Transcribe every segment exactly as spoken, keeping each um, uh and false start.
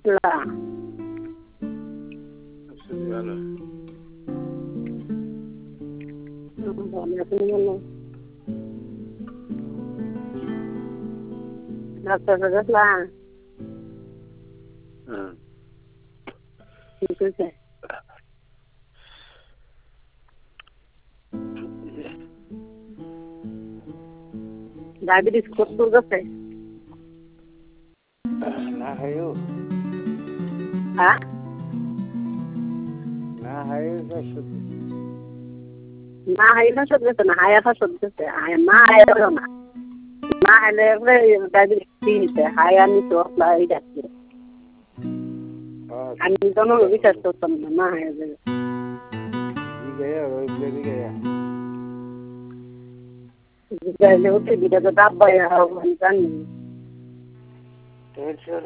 গেছলা? ভালো। ভালো তুমি গেল? ডাক্তার গেছলা? হুম। কি কইছে? ডায়াবেটিস কত গেছে? না হাইও হ্যাঁ? না হাইও সব না হাই না সব গেছে না হায়া ফা সব গেছে না হায়া না না হাইলে ডায়াবেটিস নিতে হায়া নিতে আপনার এই ডাক্তার আমি কোনো বিশ্বাস করতাম না না হায়া যাবে গয়া ওই প্লেনে গয়া গেলে উঠে দিটা তো ডাব্বা আমি জানি টেনশন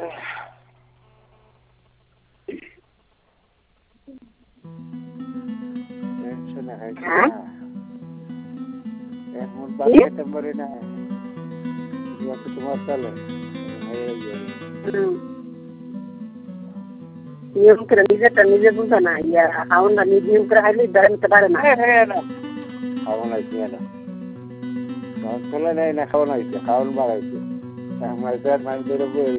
টেনশন है হ্যাঁ এখন বাচ্চাটা মরে না ইয়াকে তোমার চলে নিয়ম করে নিজেরটা নিজে বুঝে না ইয়া হাউন না নিজে নিয়ম করে হাইলে দাঁড়াতে পারে না খাওয়ান আইছে না চলে নেই না খাওয়ান আইছে খাওয়ান বাড়াইছে আমার পেট মাইন্ড